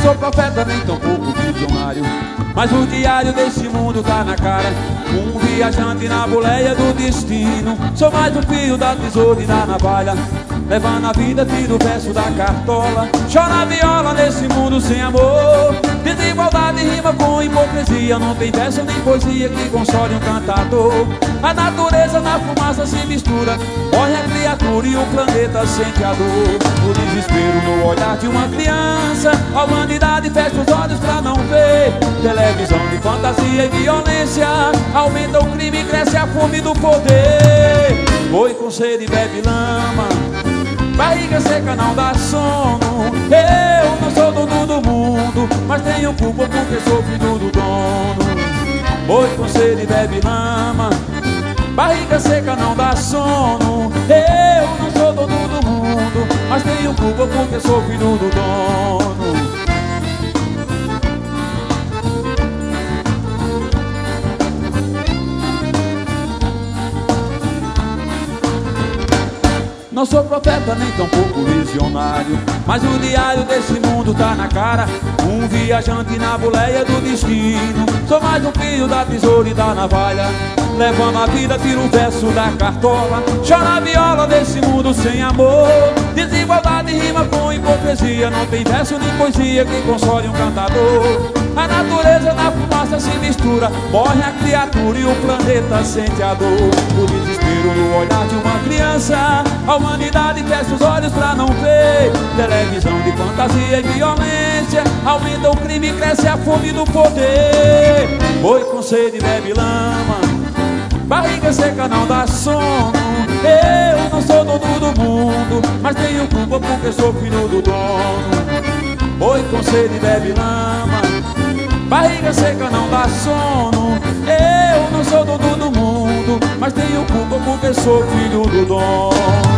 sou profeta nem tão pouco visionário, mas o diário desse mundo tá na cara. Um viajante na boleia do destino. Sou mais um fio da tesoura e da navalha, levando a vida, tiro o verso da cartola. Chora a viola nesse mundo sem amor. Desigualdade rima com hipocrisia. Não tem verso nem poesia que console um cantador. A natureza na fumaça se mistura, morre a criatura e o planeta sente a dor. O desespero no olhar de uma criança, a humanidade fecha os olhos pra não ver. Televisão de fantasia e violência, aumenta o crime e cresce a fome do poder. Boi com sede bebe lama, barriga seca não dá sono. Eu não sou dono do mundo, mas tenho culpa porque sou filho do dono. Boi com sede bebe lama, barriga seca não dá sono. Eu não sou dono do mundo, mas tenho culpa porque sou filho do dono. Não sou profeta nem tão pouco visionário, mas o diário desse mundo tá na cara. Um viajante na boleia do destino. Sou mais um filho da tesoura e da navalha, levando a vida, tiro o verso da cartola. Chora a viola desse mundo sem amor. Desigualdade rima com hipocrisia. Não tem verso nem poesia que console um cantador. A natureza na fumaça se mistura, morre a criatura e o planeta sente a dor. O desespero no olhar de uma criança, a humanidade fecha os olhos pra não ver. Televisão de fantasia e violência, aumenta o crime e cresce a fome do poder. Boi com sede bebe lama, barriga seca não dá sono. Eu não sou dono do mundo, mas tenho culpa porque sou filho do dono. Boi com sede bebe lama, barriga seca não dá sono. Eu não sou dono do mundo, mas tenho culpa porque sou filho do dono.